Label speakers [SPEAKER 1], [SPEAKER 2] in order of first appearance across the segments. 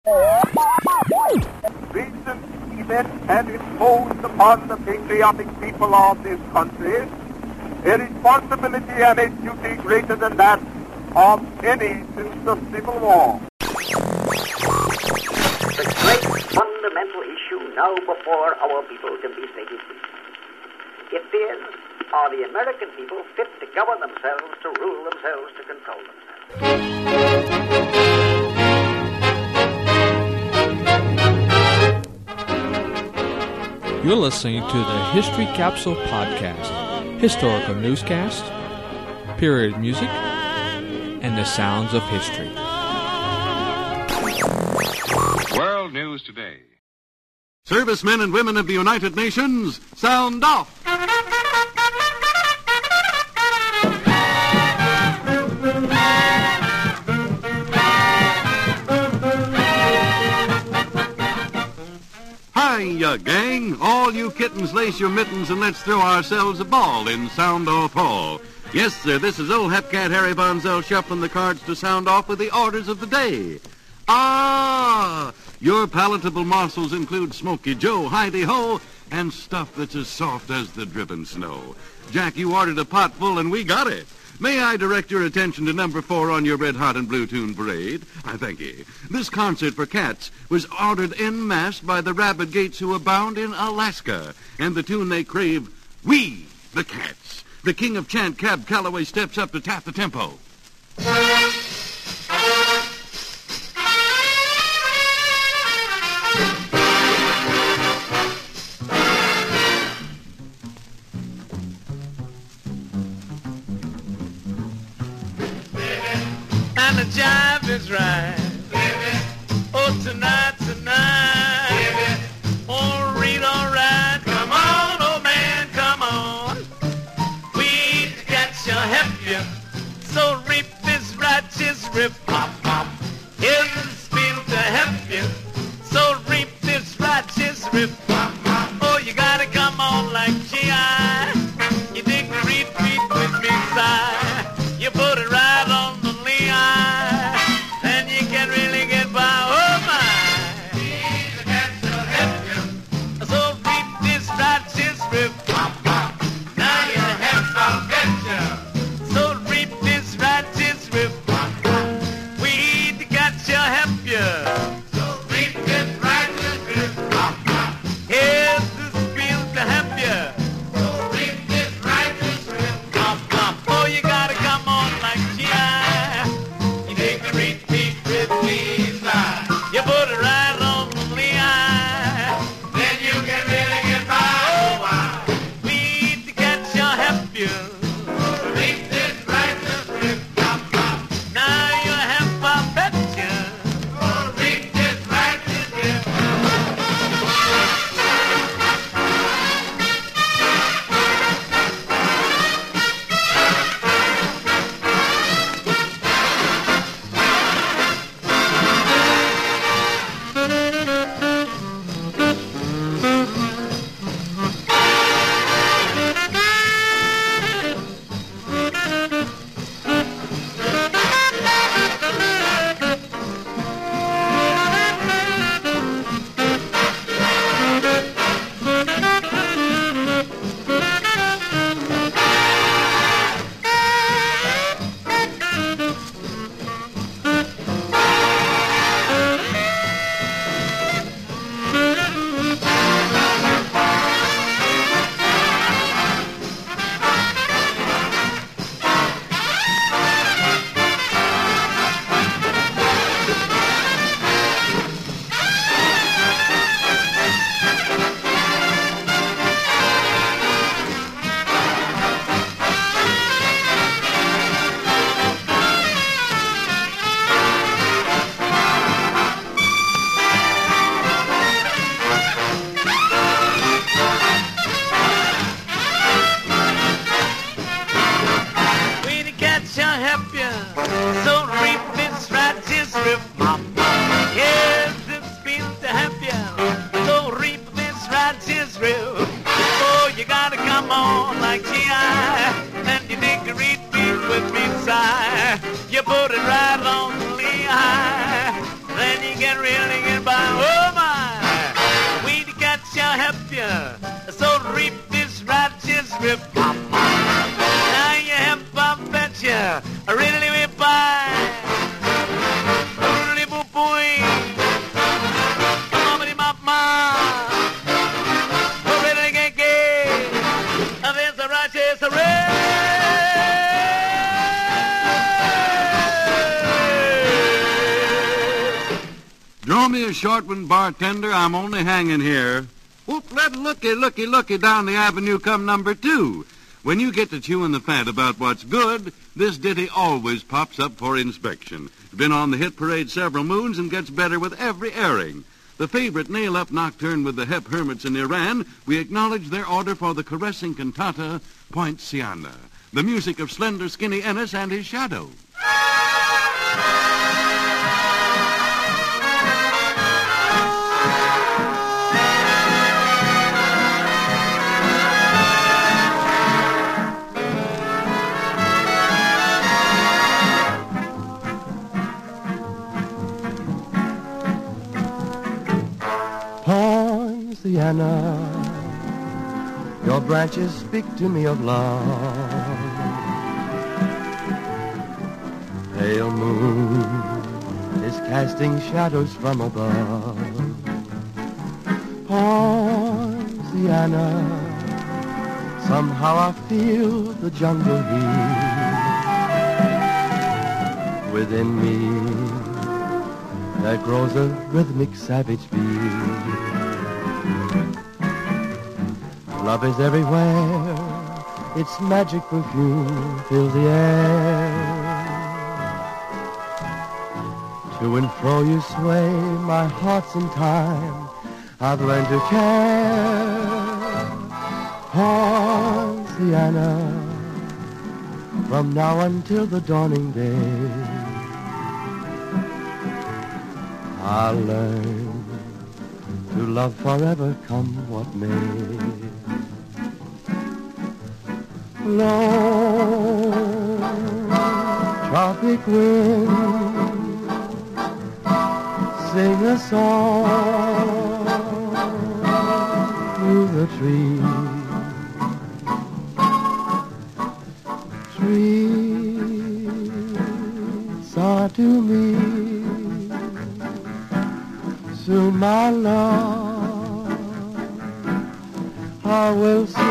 [SPEAKER 1] Recent events have imposed upon the patriotic people of this country a responsibility and a duty greater than that of any since the Civil War.
[SPEAKER 2] The great fundamental issue now before our people can be stated it is, are the American people fit to govern themselves, to rule themselves, to control themselves?
[SPEAKER 3] You're listening to the History Capsule Podcast, historical newscast, period music, and the sounds of history.
[SPEAKER 4] World News Today.
[SPEAKER 5] Servicemen and women of the United Nations, sound off! Hiya, gang! All you kittens, lace your mittens and let's throw ourselves a ball in Sound Off Hall. Yes, sir, this is old Hepcat Harry Bonzell shuffling the cards to sound off with the orders of the day. Your palatable morsels include Smoky Joe, Heidi-Ho, and stuff that's as soft as the driven snow. Jack, you ordered a pot full, and we got it. May I direct your attention to number 4 on your red, hot, and blue tune parade? I thank you. This concert for cats was ordered en masse by the rabid gates who abound in Alaska, and the tune they crave, We, the Cats. The king of chant, Cab Calloway, steps up to tap the tempo.
[SPEAKER 6] And the jive is right. Oh, tonight. Oh, read all right. Come on, old man, come on. We got you, help you. So reap this righteous rip. Pop, pop. Here's the spiel to help you. So reap this righteous rip. Pop, pop. Oh, you gotta come on like G.I. You dig the retreat with me, sigh. You put it right on the eye. Then you can really get by. Oh, my. These cats will help you. So reap this righteous rip. Pop, pop. Now you have some getcha. So reap this righteous rip. Pop, pop. We got you, help you. So reap this righteous rip. Pop, pop. Here's the spiel to help you. So reap this righteous rip. Pop, pop. Oh, you gotta come on like G.I. You dig the repeat with me, side. You put it right on the eye. Then you can really get by. Oh, wow. We got you, help you. Reap this righteous rip. Pop, pop. Now you have, I bet you. Reap this righteous rip. reap this righteous rip. Now you have I bet you really will buy. Really boy. Come on, mama. Really get gay. There's a righteous rip.
[SPEAKER 5] Draw me a short one, bartender. I'm only hanging here. Whoop, looky down the avenue come number 2. When you get to chewing the fat about what's good, this ditty always pops up for inspection. Been on the hit parade several moons and gets better with every airing. The favorite nail-up nocturne with the Hep Hermits in Iran, we acknowledge their order for the caressing cantata, Poinciana, the music of slender, skinny Ennis and his shadow.
[SPEAKER 7] Poinciana, your branches speak to me of love. Pale moon is casting shadows from above. Poinciana, somehow I feel the jungle heat within me. There grows a rhythmic savage beat. Love is everywhere, its magic perfume fills the air. To and fro you sway, my heart's in time, I've learned to care. Poinciana, from now until the dawning day, I'll learn to love forever, come what may. Lone tropic wind, sing a song through the trees. Trees are to me soon, my love, I will see.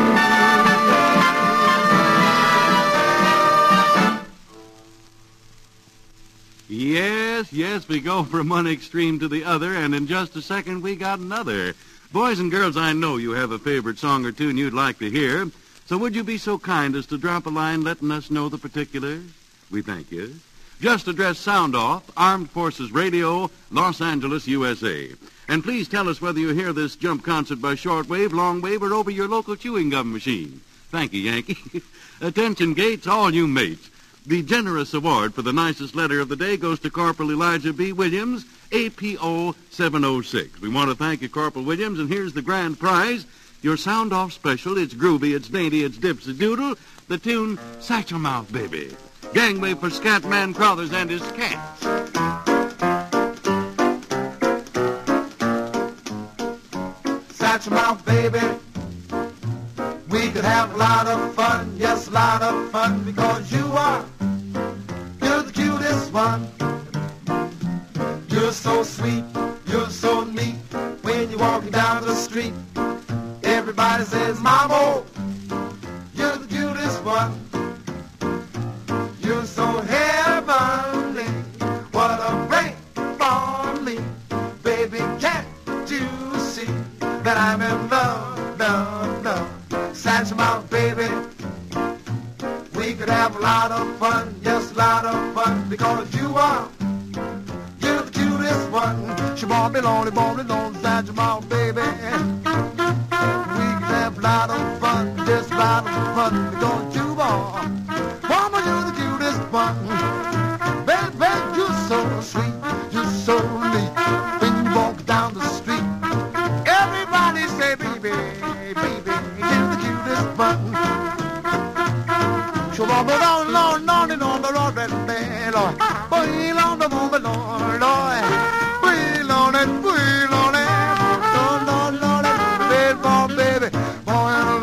[SPEAKER 5] Yes, we go from one extreme to the other, and in just a second we got another. Boys and girls, I know you have a favorite song or tune you'd like to hear, so would you be so kind as to drop a line letting us know the particulars? We thank you. Just address Sound Off, Armed Forces Radio, Los Angeles, USA. And please tell us whether you hear this jump concert by shortwave, longwave, or over your local chewing gum machine. Thank you, Yankee. Attention, Gates, all you mates. The generous award for the nicest letter of the day goes to Corporal Elijah B. Williams, APO 706. We want to thank you, Corporal Williams, and here's the grand prize. Your sound-off special. It's groovy, it's dainty, it's dipsy-doodle. The tune, Satchel Mouth Baby. Gangway for Scatman Crothers and his cats.
[SPEAKER 8] Satchel Mouth Baby, we could have a lot of fun, yes, a lot of fun, because you're the cutest one. You're so sweet, you're so neat, when you're walking down the street, everybody says, Mama, you're the cutest one. You're so heavenly, what a break for me, baby, can't you see that I'm in love, love, love. Satchel Mouth Baby, we could have a lot of fun, yes, a lot of fun, because you're the cutest one. She won't be lonely, Satchel Mouth Baby. We could have a lot of fun, just a lot of fun, because you're the cutest one. Baby, you're so sweet, you're so neat, when you walk down the street, everybody say, baby, baby, you're the cutest one. So on the road, Lord, on the road, Lord, wheel on the road, Lord, wheel on it, Lord, Lord, baby, boy,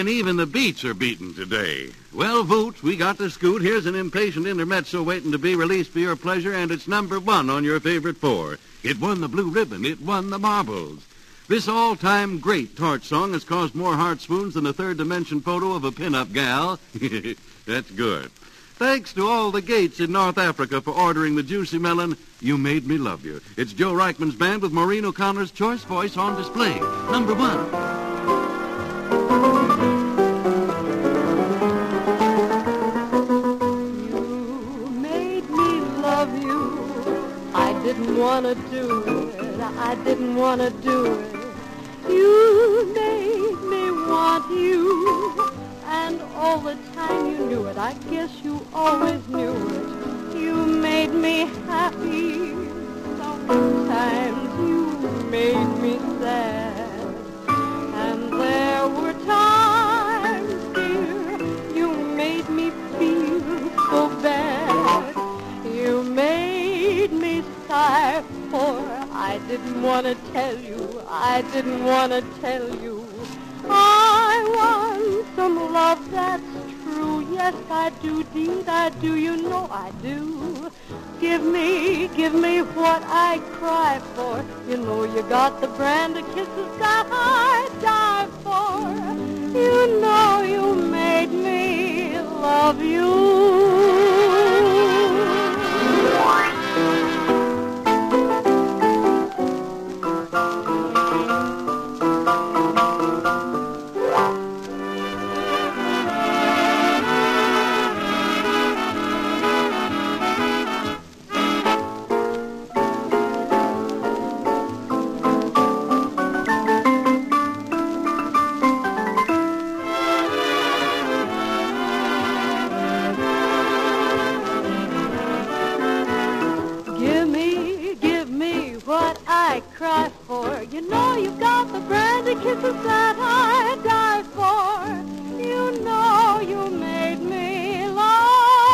[SPEAKER 5] Man, even the beats are beaten today. Well, Vooch, we got to scoot. Here's an impatient intermezzo waiting to be released for your pleasure, and it's number 1 on your favorite 4. It won the blue ribbon. It won the marbles. This all-time great torch song has caused more heart swoons than a third-dimension photo of a pin-up gal. That's good. Thanks to all the Gates in North Africa for ordering the juicy melon, You Made Me Love You. It's Joe Reichman's band with Maureen O'Connor's choice voice on display. Number 1.
[SPEAKER 9] Didn't want to do it, I didn't want to do it. You made me want you, and all the time you knew it. I guess you always knew it. You made me happy. Sometimes you made me sad, and there were times, dear, you made me feel so bad. You made me sigh, for I didn't want to tell you, I didn't want to tell you. I want some love that's true, yes I do, deed I do, you know I do. Give me what I cry for, you know you got the brand of kisses that I die for. You know you made me love you. You know you've got the brandy kisses that I die for. You know you made me love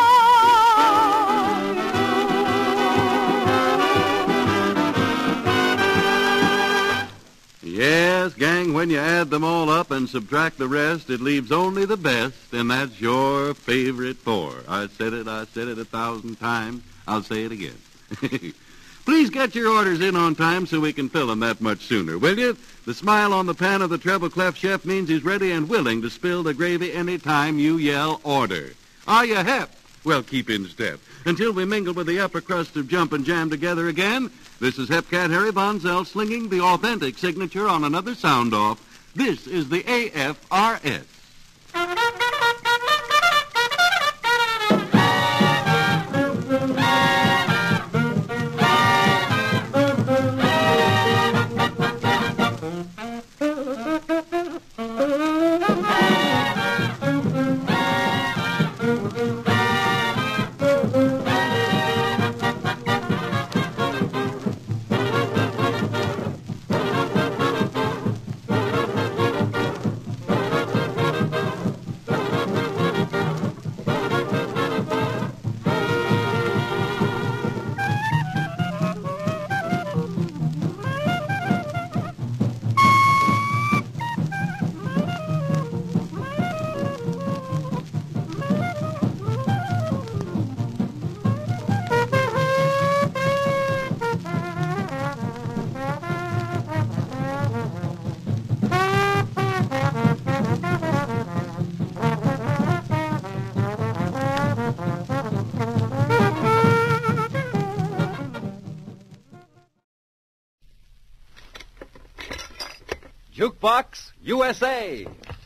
[SPEAKER 9] you.
[SPEAKER 5] Yes, gang, when you add them all up and subtract the rest, it leaves only the best, and that's your favorite 4. I said it 1,000 times. I'll say it again. Please get your orders in on time so we can fill them that much sooner, will you? The smile on the pan of the treble clef chef means he's ready and willing to spill the gravy any time you yell order. Are you hep? Well, keep in step. Until we mingle with the upper crust of Jump and Jam together again, this is Hep Cat Harry Von Zell slinging the authentic signature on another sound-off. This is the AFRS.
[SPEAKER 10] Jukebox USA.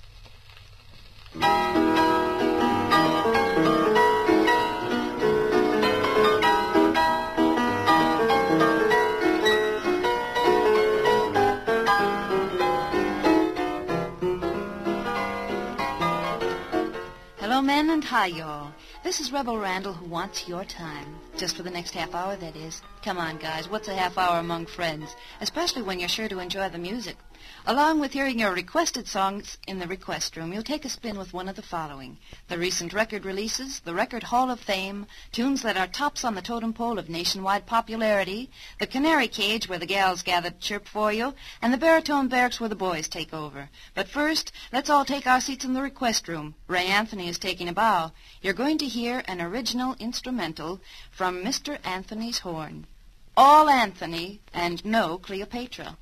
[SPEAKER 11] Hello, men, and hi, y'all. This is Rebel Randall, who wants your time. Just for the next half hour, that is. Come on, guys, what's a half hour among friends? Especially when you're sure to enjoy the music. Along with hearing your requested songs in the request room, you'll take a spin with one of the following: the recent record releases, the Record Hall of Fame, tunes that are tops on the totem pole of nationwide popularity, the Canary Cage where the gals gather to chirp for you, and the Baritone Barracks where the boys take over. But first, let's all take our seats in the request room. Ray Anthony is taking a bow. You're going to hear an original instrumental from Mr. Anthony's horn. All Anthony and no Cleopatra.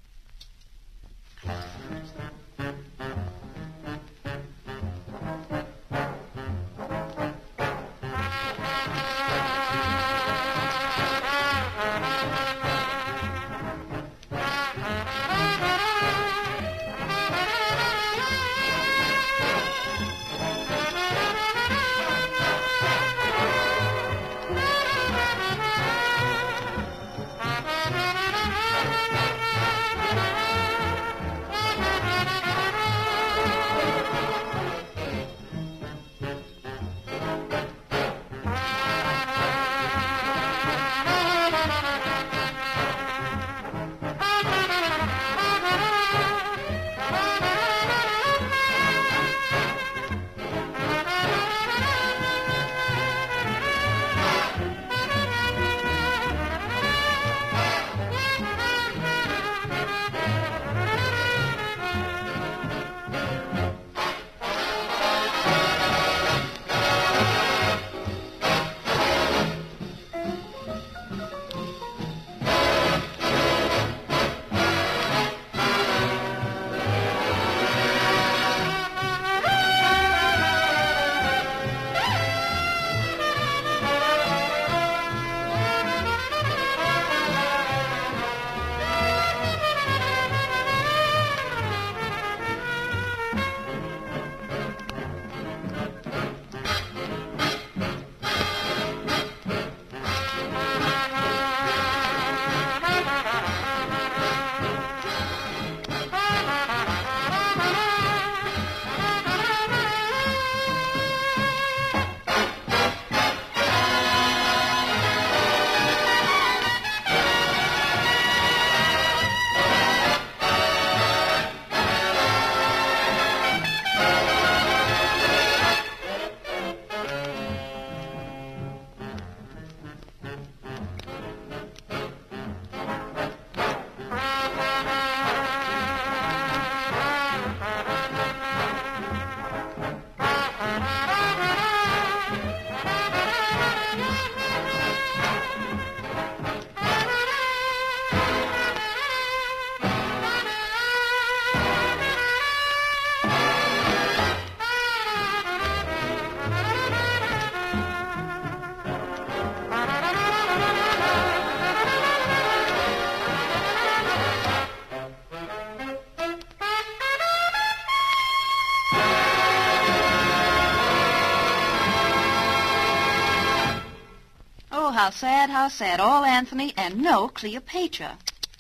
[SPEAKER 11] How sad. All Anthony and no Cleopatra.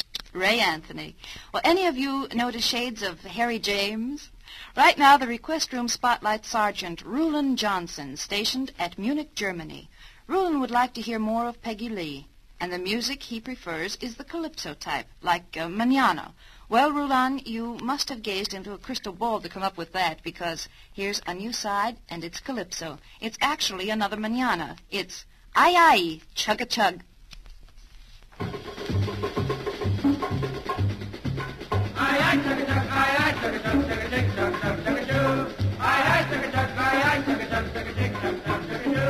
[SPEAKER 11] Ray Anthony. Well, any of you notice shades of Harry James? Right now, the request room spotlights Sergeant Rulon Johnson, stationed at Munich, Germany. Rulon would like to hear more of Peggy Lee, and the music he prefers is the calypso type, like Manana. Well, Rulon, you must have gazed into a crystal ball to come up with that, because here's a new side, and it's calypso. It's actually another manana. It's aye, aye, chug-a-chug.
[SPEAKER 8] Aye, aye, chug-a-chug, aye, aye, chug-a-chug, chug-a-chig, chug-chug, chug-a-choo. Aye, aye, chug-a-chug, aye, aye, chug-a-chug, chug-a-chig, chug-chug,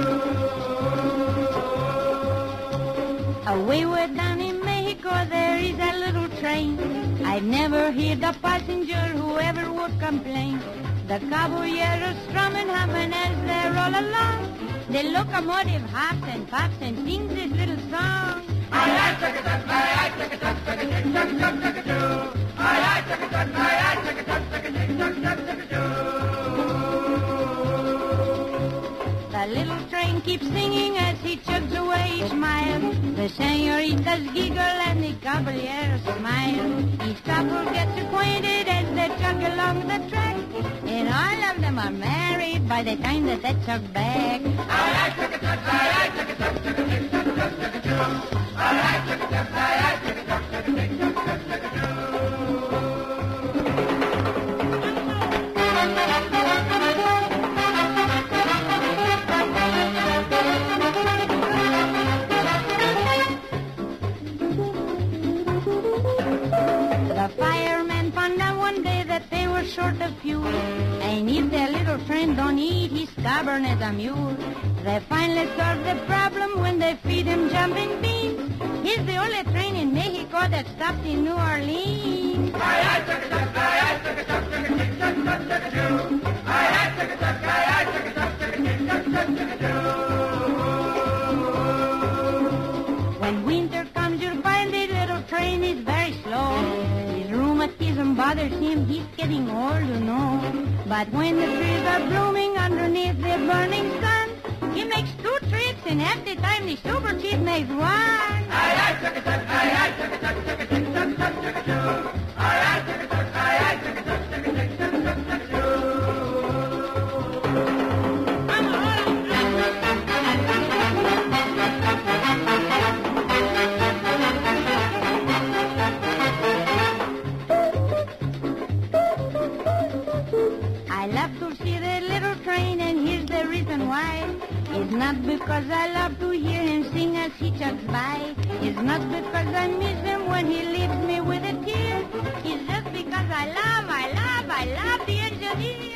[SPEAKER 8] chug-a-choo.
[SPEAKER 9] Away down in Mexico there is a little train. I've never heard a passenger who ever would complain. The caballeros strumming humming as they roll along. The locomotive hops and pops and sings this little song. Aye, aye, chug-a-chug, aye, aye, chug-a-chug, chug-a-chig, chug-chug, chug-a-choo. Aye, aye, chug-a-chug, aye, aye, chug-a-chug, chug-a-chig, chug-chug, chug-a-choo. The little train keeps singing as he chugs away each mile. The senoritas giggle and the caballeros smile. Each couple gets acquainted as they chug along the track. And all of them are married by the time that they chug back. Aye, aye, chug-a-chug, aye, aye, chug-a-chug, chug-a-chig, chug-chug, chug-a-choo. The fireman found out one day that they were short of fuel. And if their little friend don't eat, he's stubborn as a mule. They finally solved the problem when they feed him jumping beans. He's the only train in Mexico that stopped in New Orleans. When winter comes, you'll find the little train is very slow. His rheumatism bothers him, he's getting old, you know. But when the trees are blooming underneath the burning sun, he makes 2 trips, and half the time the super chief makes 1. I love to see the little train, and here's the reason why. It's not because I love to hear him sing as he chugs by. It's not because I miss him when he leaves me with a tear. It's just because I love the engineer.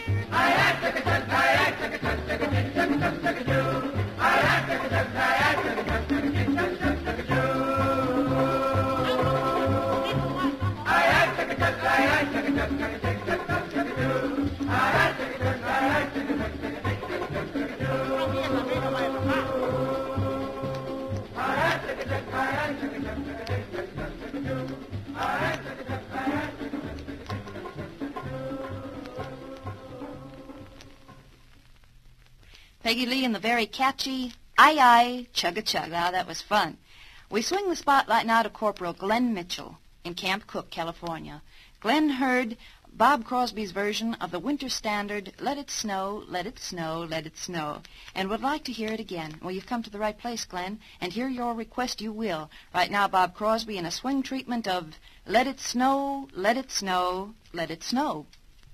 [SPEAKER 11] Peggy Lee and the very catchy Aye Aye Chug-a-Chug. Now, that was fun. We swing the spotlight now to Corporal Glenn Mitchell in Camp Cook, California. Glenn heard Bob Crosby's version of the winter standard, Let It Snow, Let It Snow, Let It Snow, and would like to hear it again. Well, you've come to the right place, Glenn, and hear your request you will. Right now, Bob Crosby in a swing treatment of Let It Snow, Let It Snow, Let It Snow.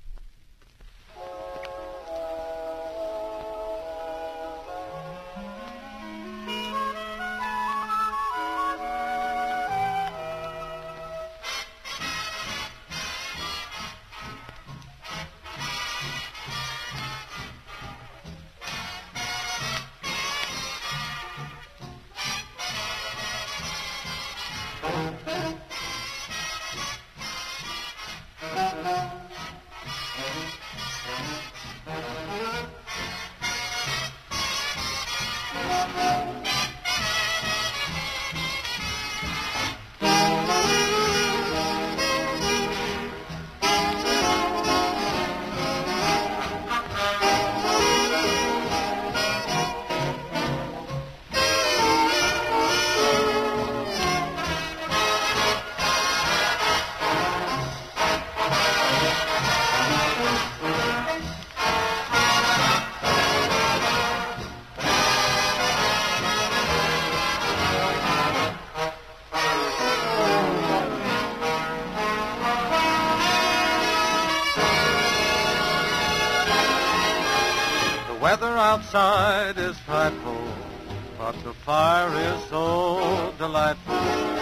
[SPEAKER 12] Weather outside is frightful, but the fire is so delightful.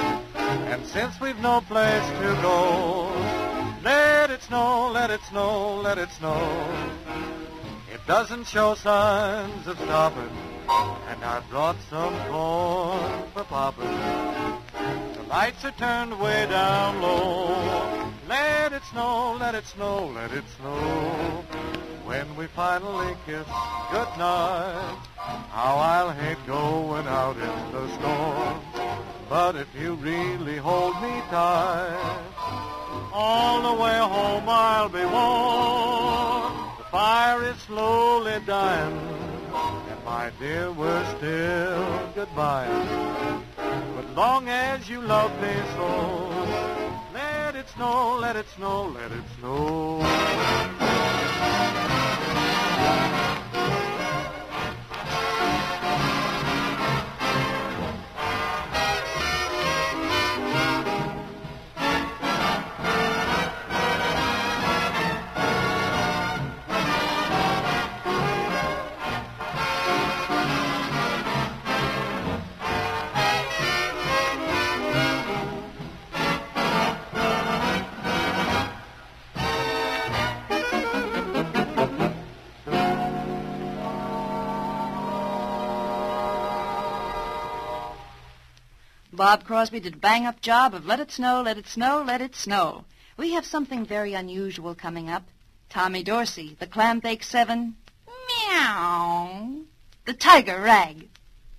[SPEAKER 12] And since we've no place to go, let it snow, let it snow, let it snow. It doesn't show signs of stopping, and I brought some corn for popping. The lights are turned way down low. Let it snow, let it snow, let it snow. When we finally kiss goodnight, how I'll hate going out in the storm. But if you really hold me tight, all the way home I'll be warm. The fire is slowly dying, and my dear, we're still goodbye. But long as you love me so, let it snow, let it snow, let it snow.
[SPEAKER 11] Bob Crosby did a bang-up job of Let It Snow, Let It Snow, Let It Snow. We have something very unusual coming up. Tommy Dorsey, the Clambake 7, meow, the Tiger Rag.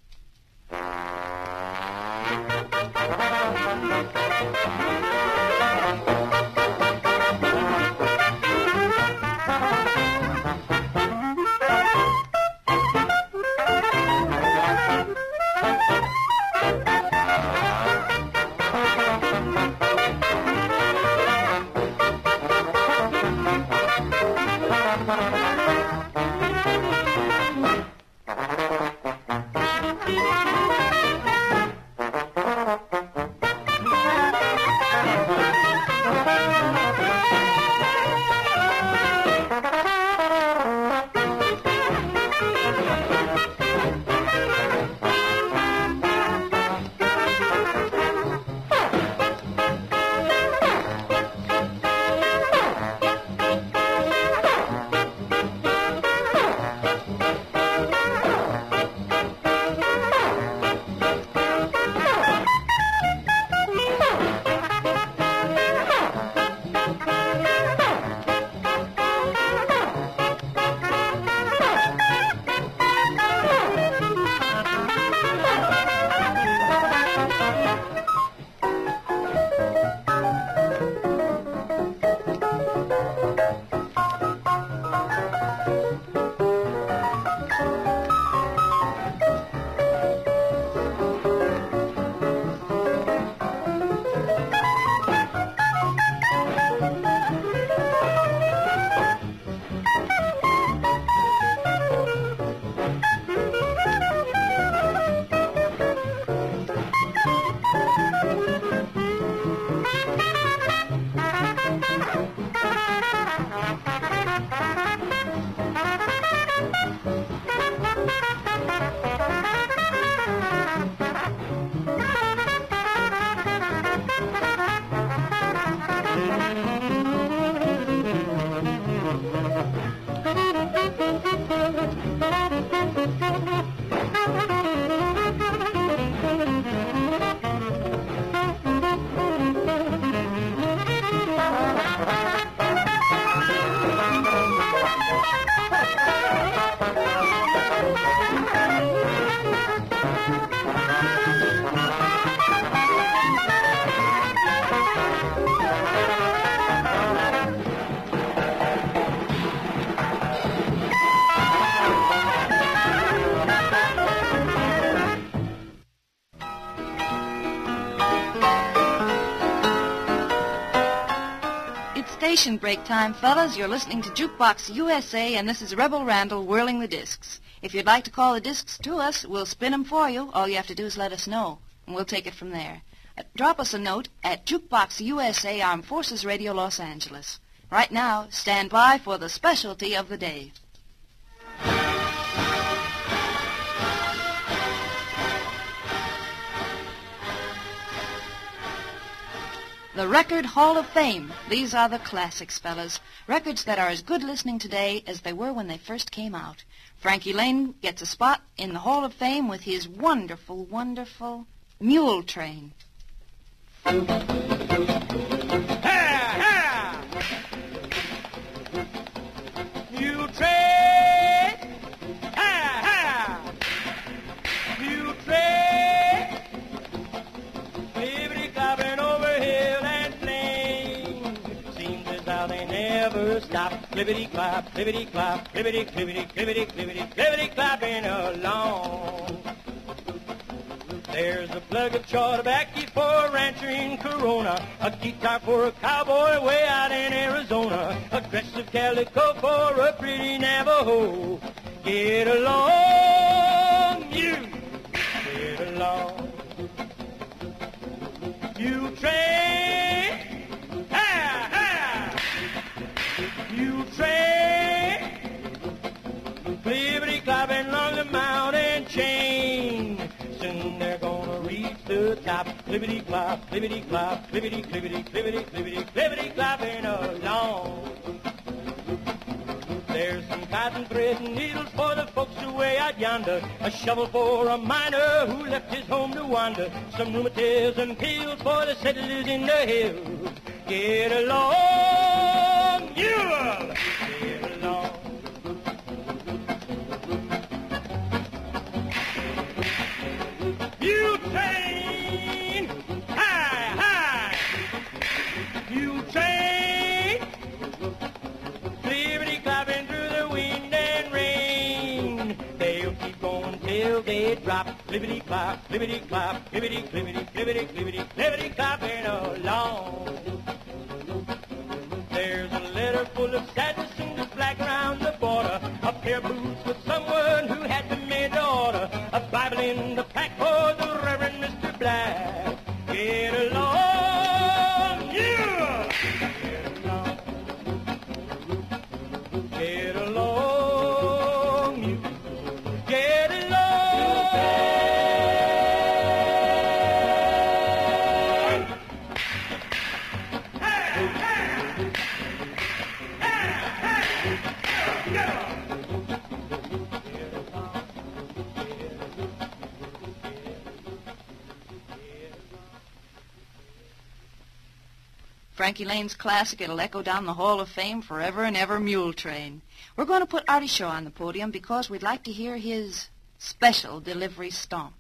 [SPEAKER 11] Station break time, fellas. You're listening to Jukebox USA, and this is Rebel Randall whirling the discs. If you'd like to call the discs to us, we'll spin them for you. All you have to do is let us know, and we'll take it from there. Drop us a note at Jukebox USA, Armed Forces Radio, Los Angeles. Right now, stand by for the specialty of the day. The Record Hall of Fame. These are the classics, fellas. Records that are as good listening today as they were when they first came out. Frankie Lane gets a spot in the Hall of Fame with his wonderful, wonderful Mule Train.
[SPEAKER 6] Mule Train! Mule Train! Baby, clobbering over hill and plain. Seems as how they never stop. Clibbity-clop, clibbity-clop, clibbity-clibbity, clibbity-clibbity, clibbity-clopping along. There's a plug of chawtobacco for a rancher in Corona, a guitar for a cowboy way out in Arizona, a dress of calico for a pretty Navajo. Get along, you, get along. You train, ha, ha, you train, clibbity-clopping along the mountain chain. Soon they're gonna reach the top. Clibbity-clop, clibbity-clop, clibbity-clibbity, clibbity-clibbity, clibbity-clopping along.
[SPEAKER 13] There's some cotton thread and needles for the folks away out yonder. A shovel for a miner who left his home to wander. Some rheumatism pills for the settlers in the hills. Get along, mule! Get along. Mule train! Hi, hi! Mule train! Clippity-clopping through the wind and rain. They'll keep going till they drop. Clippity-clop, clippity-clop, clippity-clippity, clippity-clippity, clippity-clopping along. There's a letter full of sadness and it's black around the border. A pair of boots for someone who had been made to order. A Bible in the pack for the Reverend Mr. Black. Get along, yeah! Get along. Get along, you. Get along.
[SPEAKER 11] Frankie Lane's classic, it'll echo down the Hall of Fame forever and ever, Mule Train. We're going to put Artie Shaw on the podium because we'd like to hear his special delivery stomp.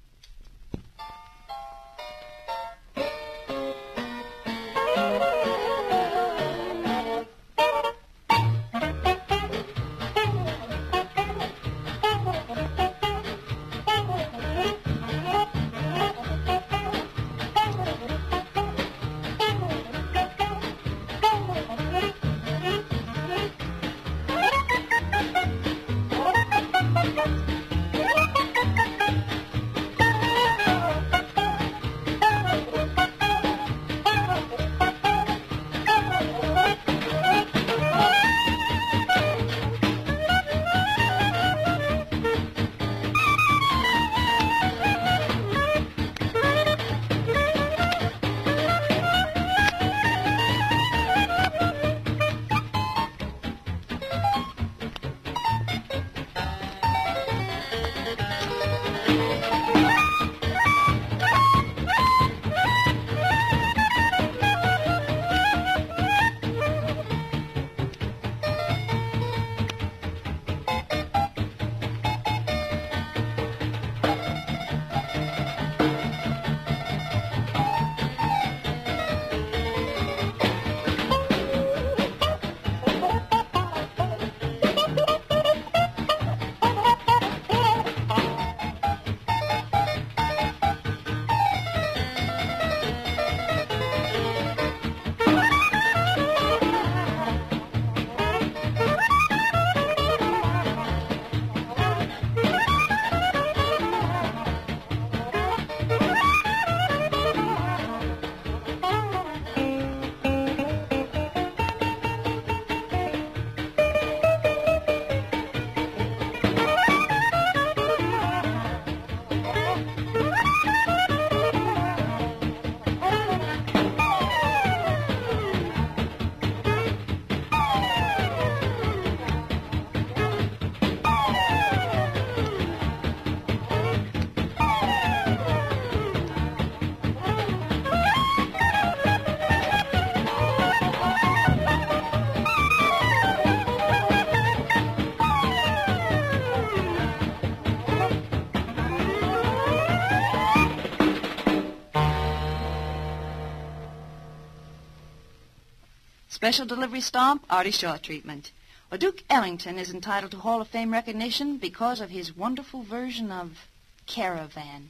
[SPEAKER 11] Special delivery stomp, Artie Shaw treatment. Well, Duke Ellington is entitled to Hall of Fame recognition because of his wonderful version of Caravan.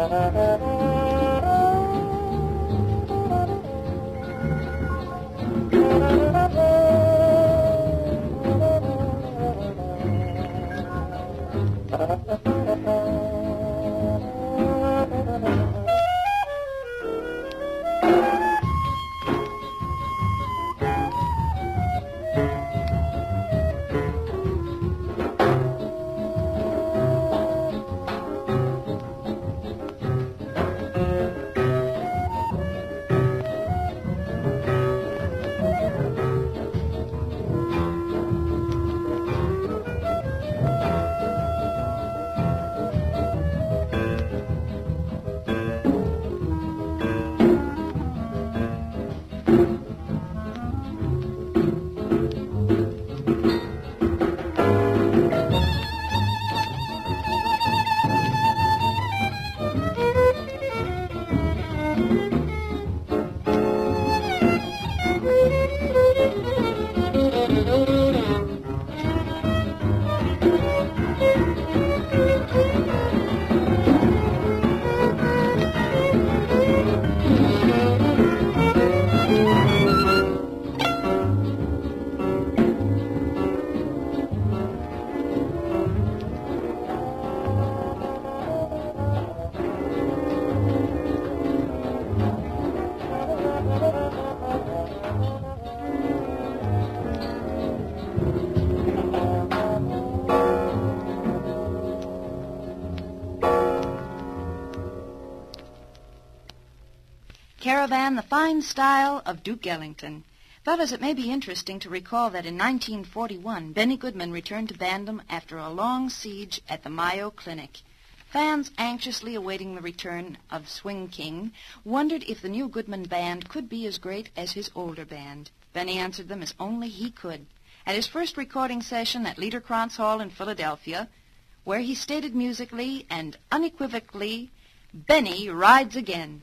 [SPEAKER 11] Caravan, the fine style of Duke Ellington. Fellas, it may be interesting to recall that in 1941, Benny Goodman returned to Bandom after a long siege at the Mayo Clinic. Fans anxiously awaiting the return of Swing King wondered if the new Goodman band could be as great as his older band. Benny answered them as only he could. At his first recording session at Liederkranz Hall in Philadelphia, where he stated musically and unequivocally, Benny rides again.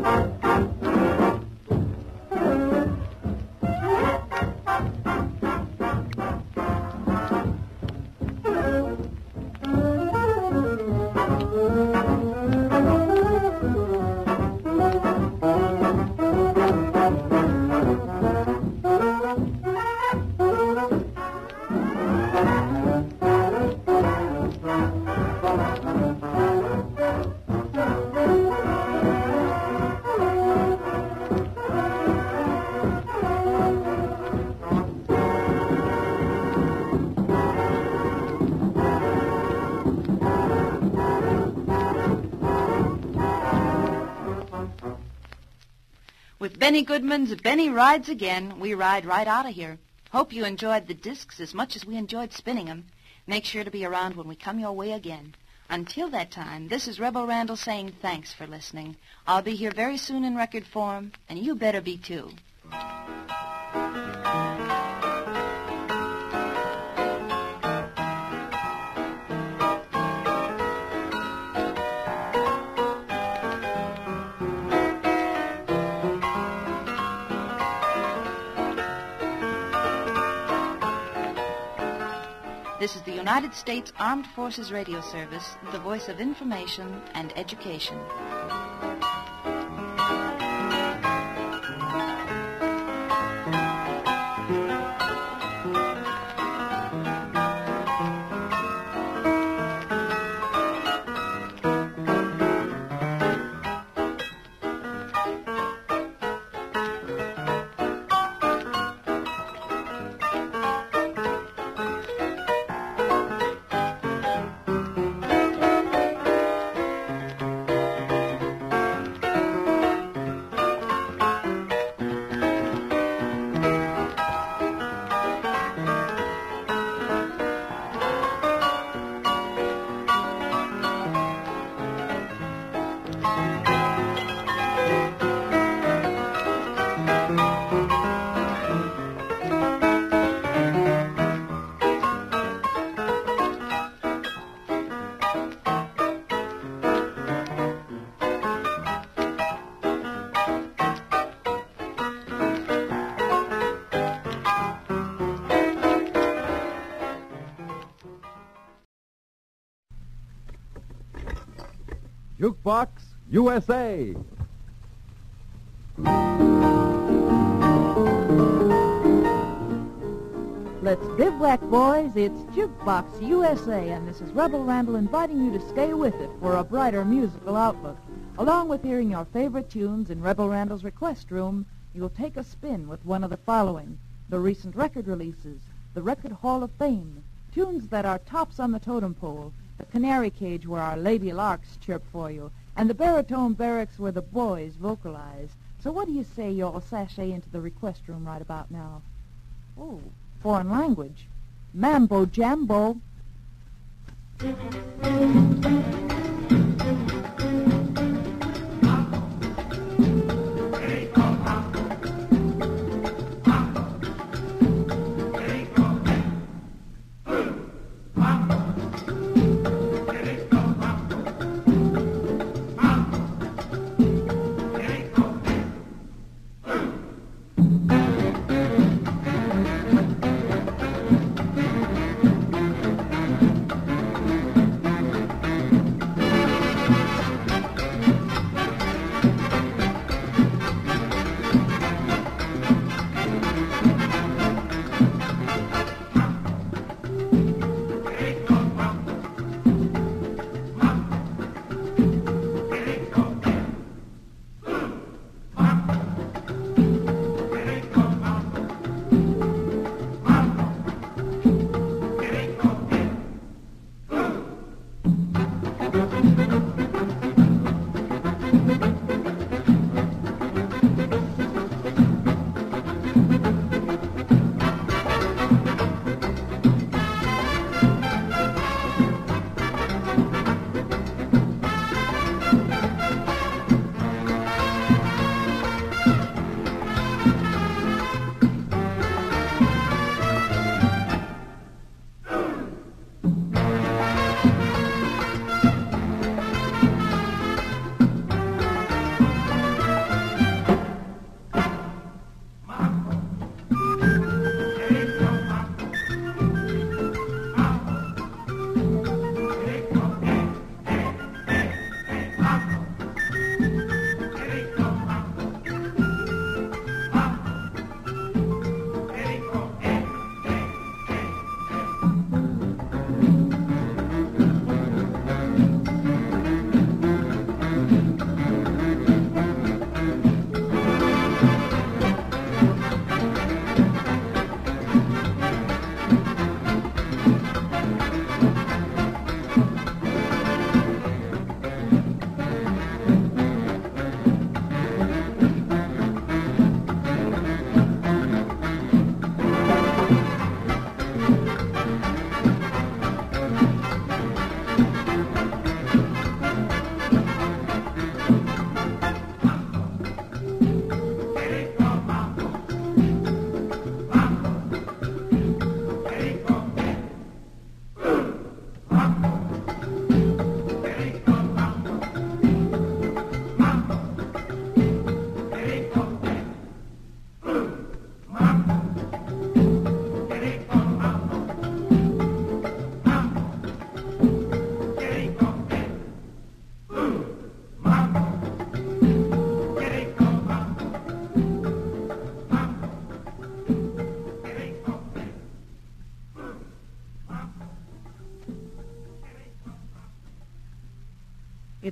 [SPEAKER 11] With Benny Goodman's Benny Rides Again, we ride right out of here. Hope you enjoyed the discs as much as we enjoyed spinning them. Make sure to be around when we come your way again. Until that time, this is Rebel Randall saying thanks for listening. I'll be here very soon in record form, and you better be too. This is the United States Armed Forces Radio Service, the voice of information and education.
[SPEAKER 10] Jukebox USA.
[SPEAKER 14] Let's bivouac, boys. It's Jukebox USA, and this is Rebel Randall inviting you to stay with it for a brighter musical outlook. Along with hearing your favorite tunes in Rebel Randall's request room, you'll take a spin with one of the following: the recent record releases, the Record Hall of Fame, tunes that are tops on the totem pole, the canary cage where our lady larks chirp for you, and the baritone barracks where the boys vocalize. So what do you say you all sashay into the request room right about now? Oh, foreign language. Mambo Jambo.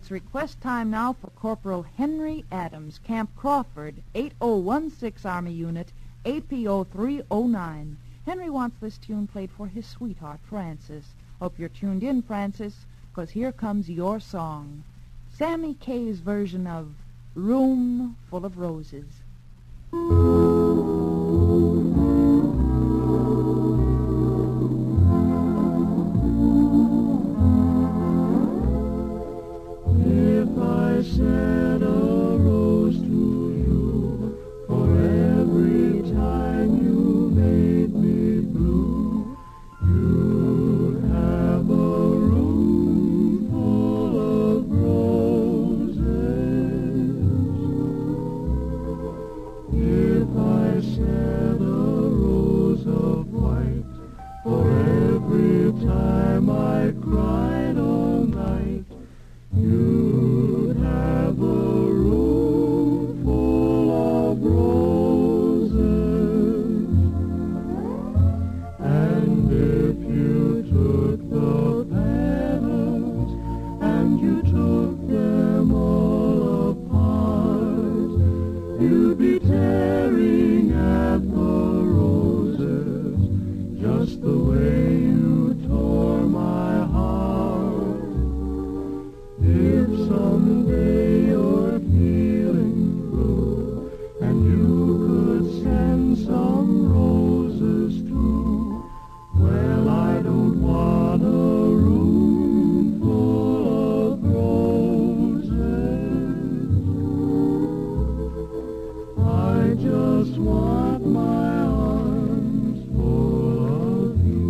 [SPEAKER 14] It's request time now for Corporal Henry Adams, Camp Crawford, 8016 Army Unit, APO 309. Henry wants this tune played for his sweetheart, Frances. Hope you're tuned in, Frances, because here comes your song. Sammy Kaye's version of Room Full of Roses.
[SPEAKER 15] If I said a rose to you for every time you made me blue, you'd have a room full of roses. If I said a rose of white for every time I cried all night, you'd have a room full of roses. And if you took the petals and you took them all apart, you'd be tearing at the roses just the way you tore my heart. If someday you're feeling blue and you could send some roses too, well, I don't want a room full of roses. I just want my arms full of you.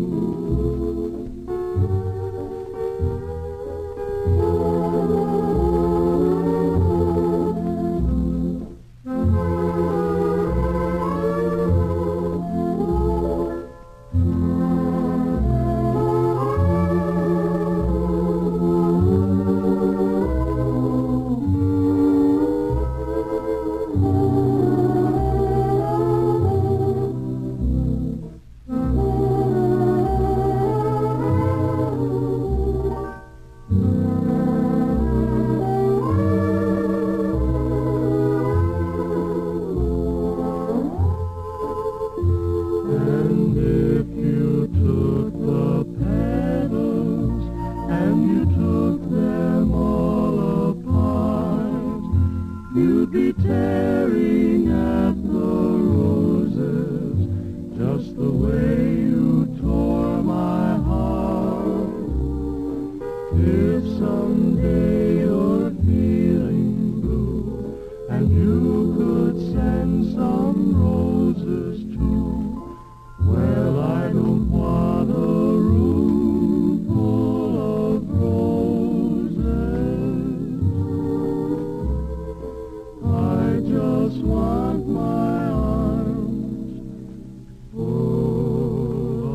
[SPEAKER 15] And if you took the petals and you took them all apart, you'd be tearing at the roses just the way you tore my heart. If someday you're feeling blue and you could send some roses too, well, I don't want a room full of roses. I just want my arms full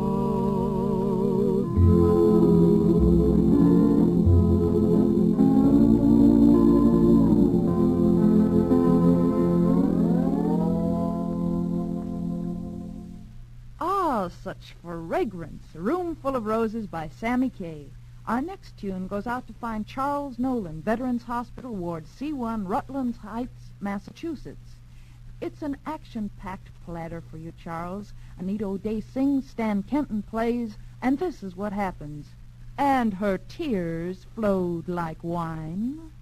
[SPEAKER 15] of you.
[SPEAKER 14] Ah, such fragrance. A Room Full of Roses by Sammy Kaye. Our next tune goes out to find Charles Nolan, Veterans Hospital, Ward C1, Rutland Heights, Massachusetts. It's an action-packed platter for you, Charles. Anita O'Day sings, Stan Kenton plays, and this is what happens. And her tears flowed like wine.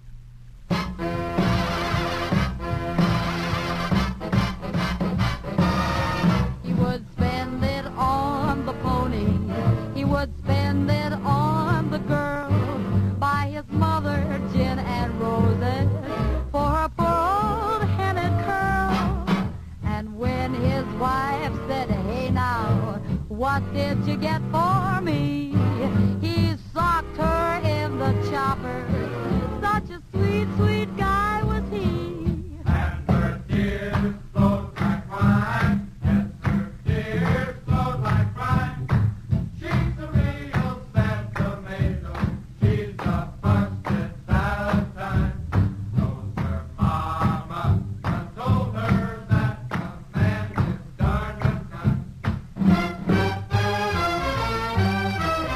[SPEAKER 9] He would spend it on the pony. He would spend it on the girl. Buy his mother gin and roses for her poor old headed curl. And when his wife said, "Hey now, what did you get for me?" he socked her in the chopper. Such a sweet, sweet guy was he.
[SPEAKER 8] And her tears flowed like wine. Yes, her tears flowed like wine. She's a real sentimental. She's a busted Valentine. Knows her mama and told her that the man is darn good kind.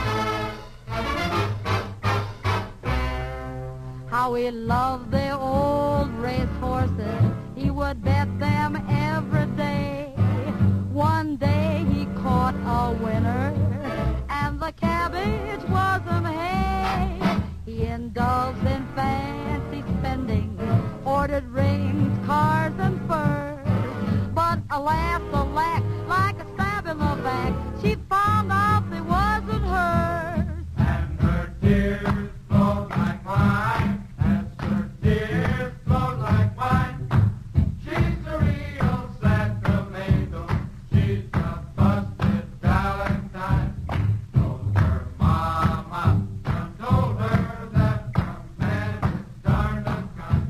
[SPEAKER 9] How he loved the old race horses. He would bet them every day. One day he caught a winner, and the cabbage wasn't hay. He indulged in fancy spending, ordered rings, cars, and furs. But alas, alack, like a stab in the back, she found out they wasn't hers.
[SPEAKER 8] And her tears flowed like wine, as her tears flowed like wine. She's a real Sacramento, she's a busted Valentine. Told her mama, done told her that the man is darned unkind.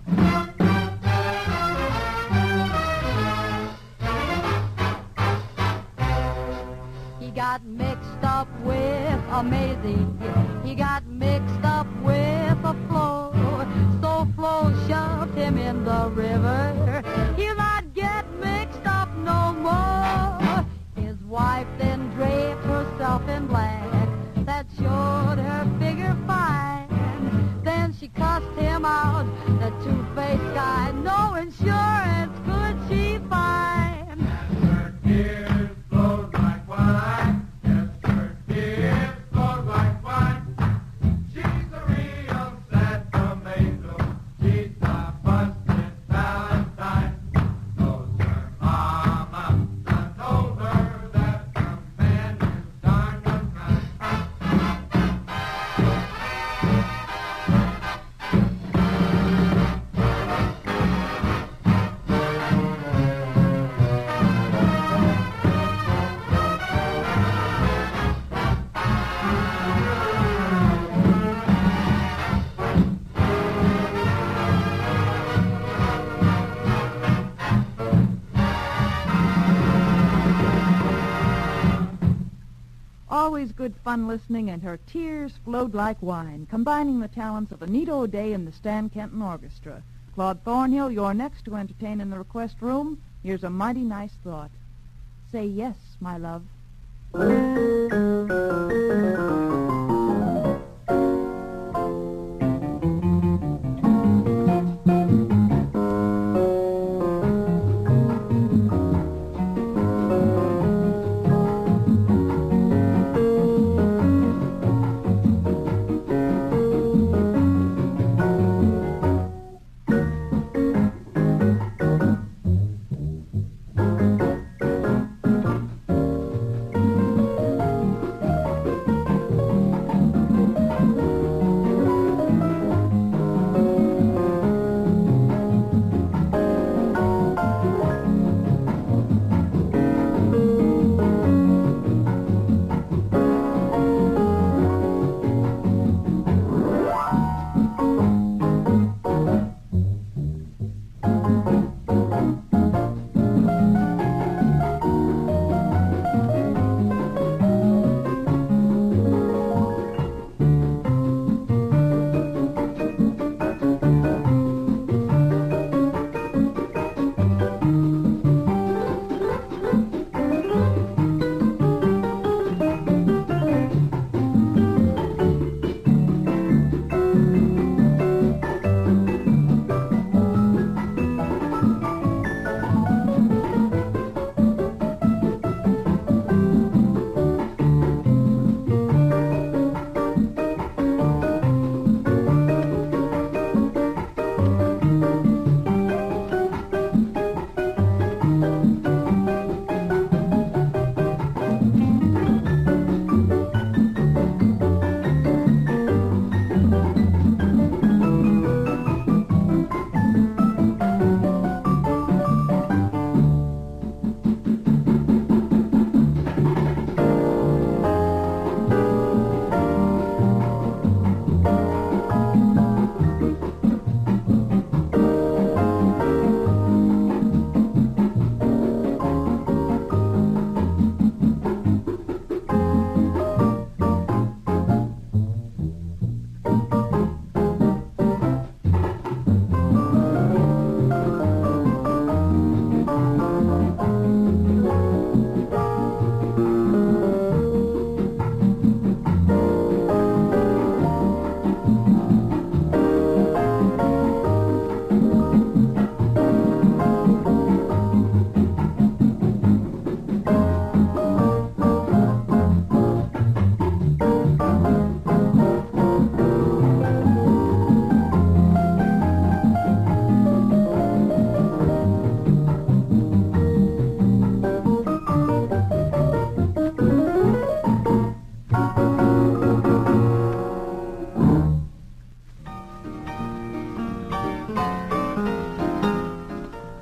[SPEAKER 9] He got mixed up with a Maisie. He got mixed up with a Flo. So Flo shoved him in the river. He'll not get mixed up no more. His wife then draped herself in black. That showed her figure fine. Then she cussed him out, the two-faced guy. No insurance could she find.
[SPEAKER 8] Her tears flowed like wine, yes, her tears flowed like wine. She's a real sad tomato, she's a busted Valentine. Knows her mama, done told her that the man is darned unkind.
[SPEAKER 14] Always good fun listening, and her tears flowed like wine, combining the talents of Anita O'Day and the Stan Kenton Orchestra. Claude Thornhill, you're next to entertain in the request room. Here's a mighty nice thought. Say yes, my love.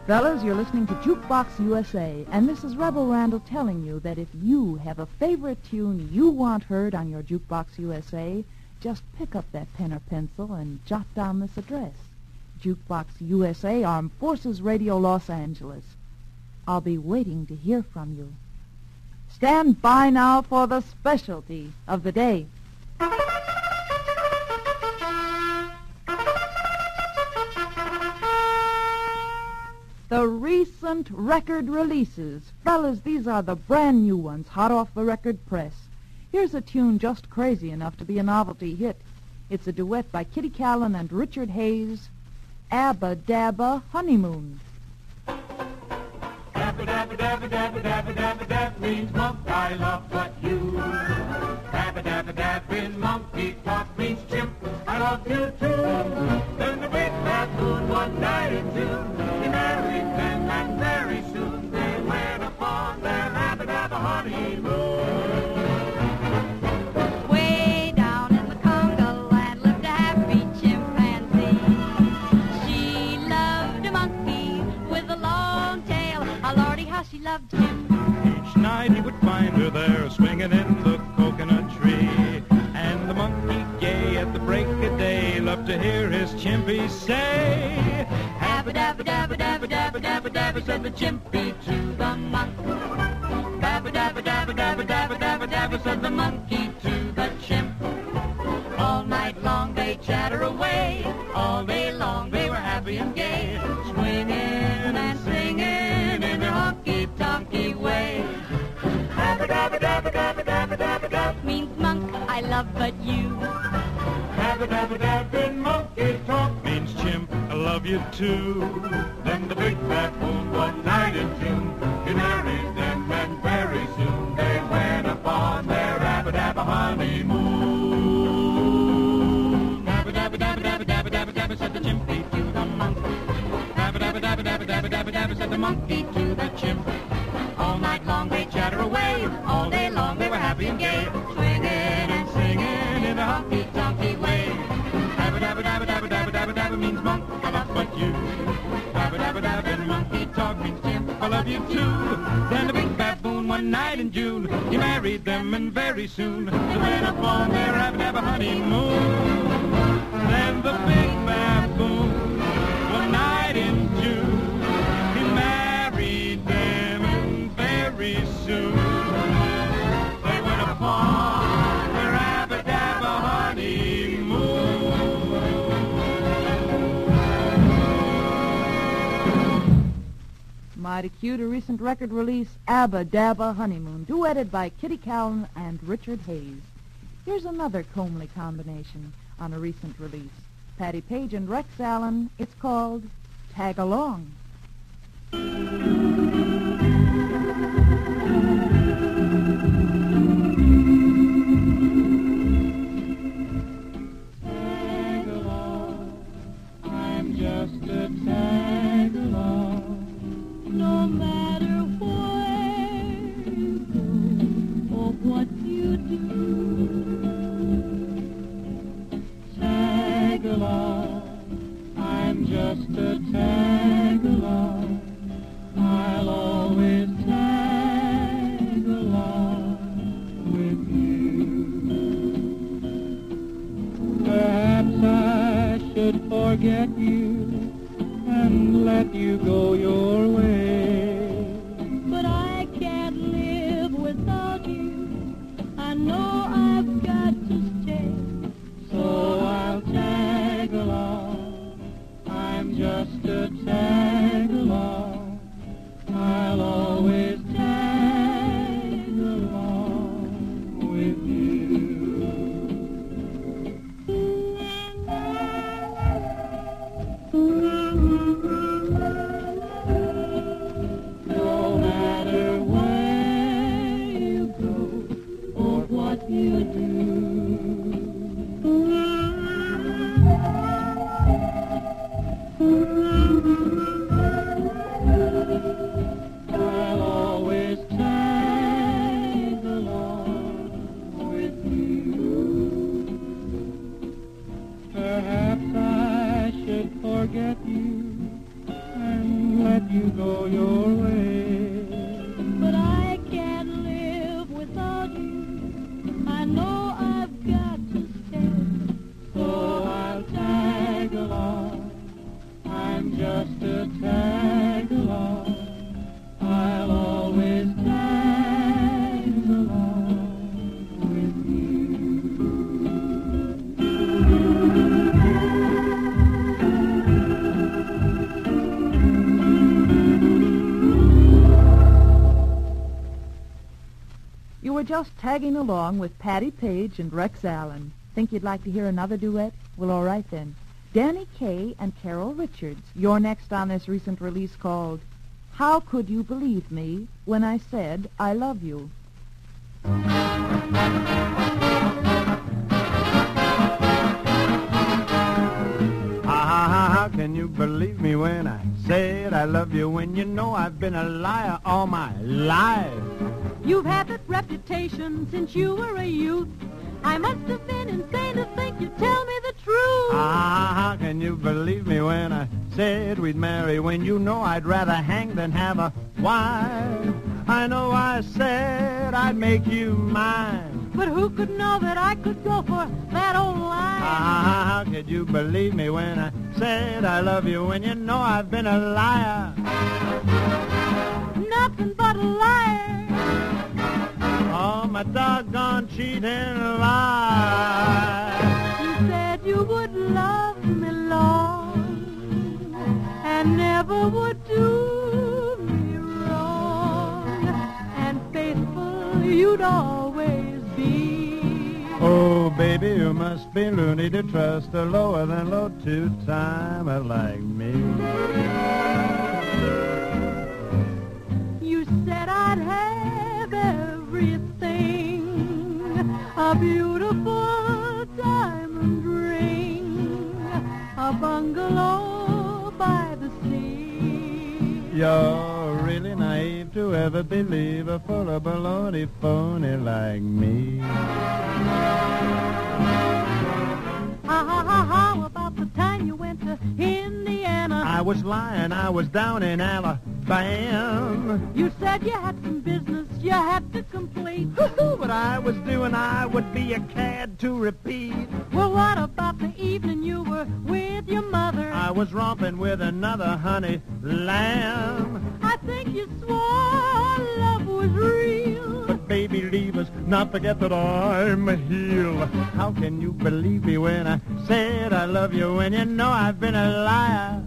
[SPEAKER 14] Fellas, you're listening to Jukebox USA, and this is Rebel Randall telling you that if you have a favorite tune you want heard on your Jukebox USA, just pick up that pen or pencil and jot down this address. Jukebox USA, Armed Forces Radio, Los Angeles. I'll be waiting to hear from you. Stand by now for the specialty of the day. The recent record releases. Fellas, these are the brand new ones, hot off the record press. Here's a tune just crazy enough to be a novelty hit. It's a duet by Kitty Callan and Richard Hayes, Abba Dabba Honeymoon.
[SPEAKER 15] Dabba dabba dabba dabba dabba dabba dab means monk, I love but you. Dabba dabba dab in monkey talk means chimp, I love you too. Then the big baboon one night in June, he married them and very soon they went upon their dabba dabba honeymoon.
[SPEAKER 9] Way down in the Congo land lived a happy chimpanzee. She loved a monkey with a long tail. Oh, Lordy, how she loved him.
[SPEAKER 13] Each night he would find her there swinging in the coconut tree. And the monkey, gay at the break of day, loved to hear his chimpy say, "Dabba dabba dabba dabba dabba dabba dabba," said the chimpy to the monk. "Dabba dabba dabba dabba dabba dabba dabba," said the monkey to the chimp.
[SPEAKER 9] All night long they chatter away. All day long they were happy and gay, swinging and singing in their honky-tonky way.
[SPEAKER 15] Dabba dabba dabba dabba dabba dabba dab
[SPEAKER 9] Means monk, I love but you.
[SPEAKER 15] Dabba dabba dab in monkey talk
[SPEAKER 13] Means chimp, I love you too.
[SPEAKER 15] Then the big baboon one night in June, he married them and very soon they went upon their dabba dabba honeymoon.
[SPEAKER 13] Dabba dabba dabba dabba dabba dabba dabba, said the chimpy to the monk. Dabba dabba dabba dabba dabba dabba dabba, said the monkey to the chimp.
[SPEAKER 9] All night long they chatter away. All day long they were happy and gay, swinging and singing in a honky-tonky way.
[SPEAKER 13] Dabba dabba dabba dabba dabba dabba dabba means monk, I love but you. Dabba dabba dabba in monkey talk means chimp, I love you too. Then the big baboon one night in June, he married them and very soon they went upon their dabba dabba honeymoon. Then the big baboon one night in June, he married them and very soon they went upon their dabba dabba honeymoon.
[SPEAKER 14] Mighty cute, a recent record release, Abba Dabba Honeymoon, duetted by Kitty Callan and Richard Hayes. Here's another comely combination on a recent release. Patty Page and Rex Allen. It's called Tag Along.
[SPEAKER 15] Tag along, I'm just a tag along. No matter where you go or what you do, tag along, I'm just a tag along. I'll always tag along with you. Perhaps I should forget you and let you go your way. But I can't live without you. I know I've got to stay. So I'll tag along. I'm just a tag along. I'll always tag along with you. No matter where you go or what you do, I'll always tag along with you. Perhaps I should forget you and let let you go your way.
[SPEAKER 9] But I can't live without you. I know I've got to stay.
[SPEAKER 15] So I'll tag along. I'm just a tag along. I'll always tag along with you.
[SPEAKER 14] You were just tagging along with Patty Page and Rex Allen. Think you'd like to hear another duet? Well, all right then. Danny Kaye and Carol Richards. You're next on this recent release called How Could You Believe Me When I Said I Love You?
[SPEAKER 12] How can you believe me when I said I love you when you know I've been a liar all my life?
[SPEAKER 9] You've had that reputation since you were a youth. I must have been insane to think you'd tell me the truth.
[SPEAKER 12] How can you believe me when I said we'd marry when you know I'd rather hang than have a wife? I know I said I'd make you mine,
[SPEAKER 9] but who could know that I could go for that old lie?
[SPEAKER 12] How could you believe me when I said I love you when you know I've been a liar?
[SPEAKER 9] Nothing but a liar.
[SPEAKER 12] Oh, my doggone cheating lie.
[SPEAKER 9] You said you would love me long and never would do me wrong, and faithful you'd always be.
[SPEAKER 12] Oh, baby, you must be loony to trust a lower than low two-timer like me.
[SPEAKER 9] You said I'd have everything, a beautiful diamond ring, a bungalow by the sea.
[SPEAKER 12] You're really naive to ever believe a full of baloney phony like me.
[SPEAKER 9] How about the time you went to Indiana?
[SPEAKER 12] I was lying, I was down in Alabama.
[SPEAKER 9] You said you had some business you had to complete.
[SPEAKER 12] What I was doing, I would be a cad to repeat.
[SPEAKER 9] Well, what about the evening you were with your mother?
[SPEAKER 12] I was romping with another honey lamb.
[SPEAKER 9] I think you swore love was real.
[SPEAKER 12] But baby, leave us, not forget that I'm a heel. How can you believe me when I said I love you when you know I've been a liar?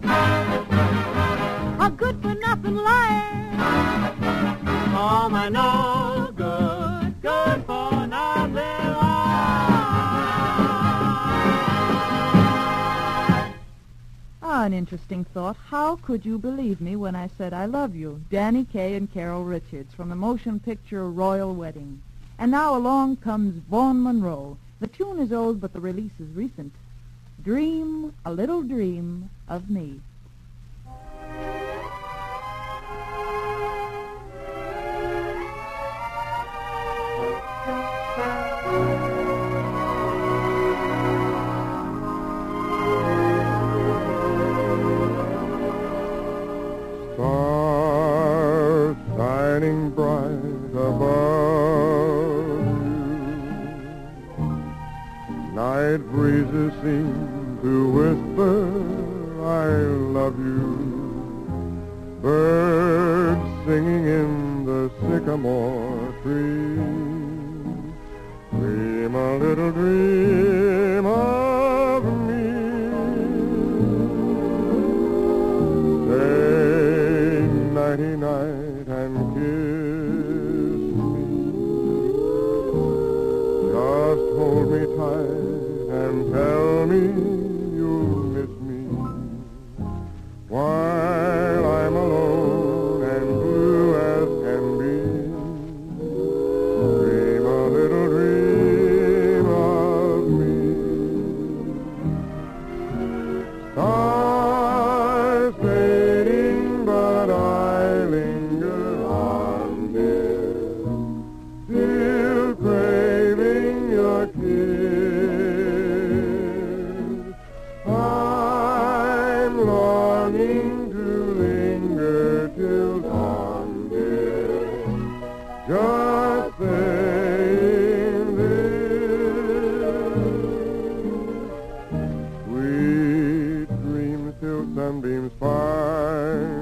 [SPEAKER 9] A good-for-nothing liar.
[SPEAKER 12] Oh, my no good, good-for-nothing liar.
[SPEAKER 14] An interesting thought. How could you believe me when I said I love you? Danny Kaye and Carol Richards from the motion picture Royal Wedding. And now along comes Vaughn Monroe. The tune is old, but the release is recent. Dream a little dream of me.
[SPEAKER 7] Stars shining bright above you, night breezes seem to whisper, I love you. Birds singing in the sycamore tree. Dream a little dream of me. Say nighty-night and kiss me. Just hold me tight and tell me you'll miss me while I'm alone and blue as can be. Dream a little dream of me. Stars fading, but I linger on, dear, still craving your kiss. I'm longing to linger find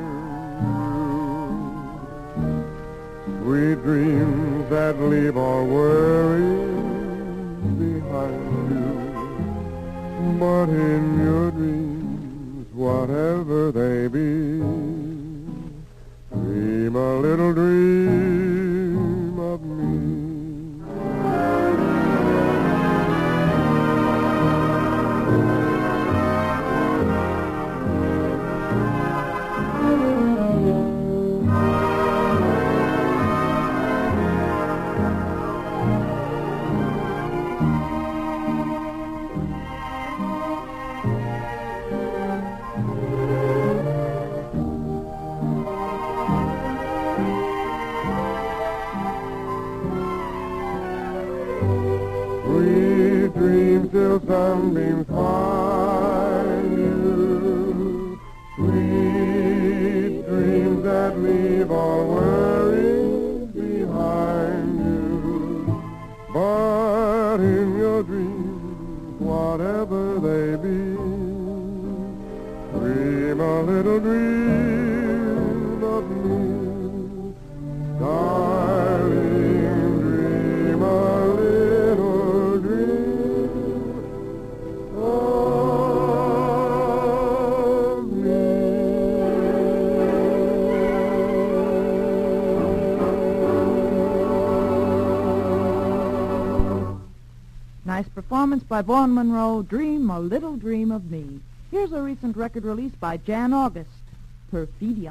[SPEAKER 7] you. Sweet dreams that leave all worries behind you. But in your dreams, whatever they be, dream a little dream of me. Sweet dreams till sunbeams find you. Sweet dreams that leave all worries behind you. But in your dreams, whatever they be, dream a little dream of me. Darling, dream a little dream of
[SPEAKER 14] Nice performance by Vaughn Monroe, Dream a Little Dream of Me. Here's a recent record release by Jan August, Perfidia.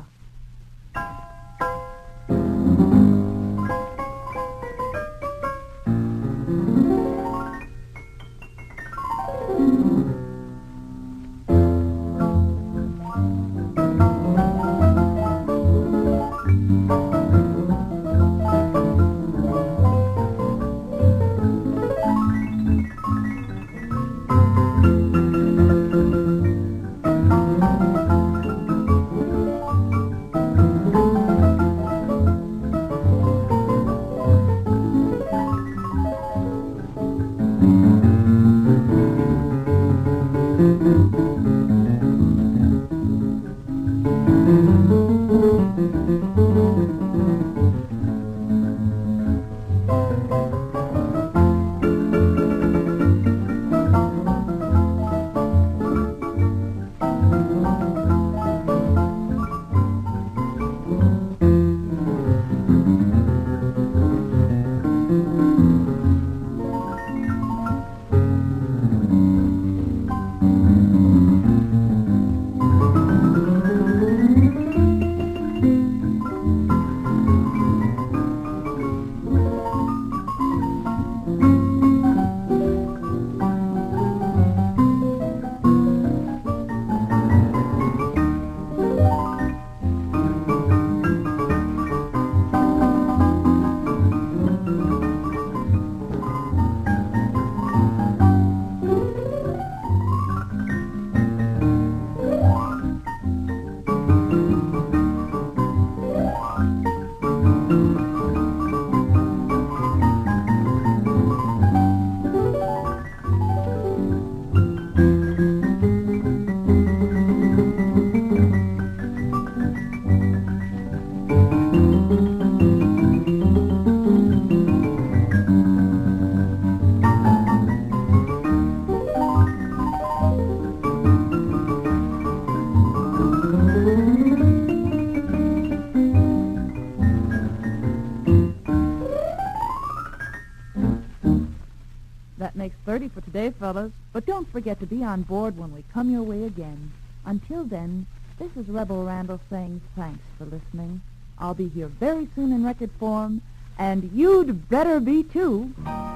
[SPEAKER 14] That makes 30 for today, fellas. But don't forget to be on board when we come your way again. Until then, this is Rebel Randall saying thanks for listening. I'll be here very soon in record form, and you'd better be too.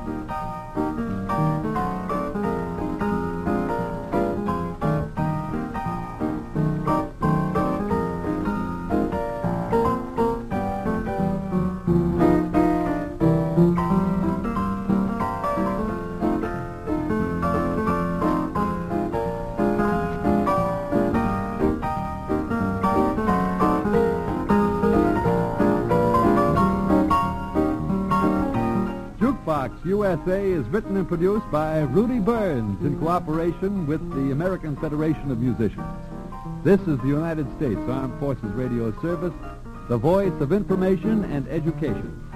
[SPEAKER 10] Jukebox USA is written and produced by Rudy Burns in cooperation with the American Federation of Musicians. This is the United States Armed Forces Radio Service, the voice of information and education.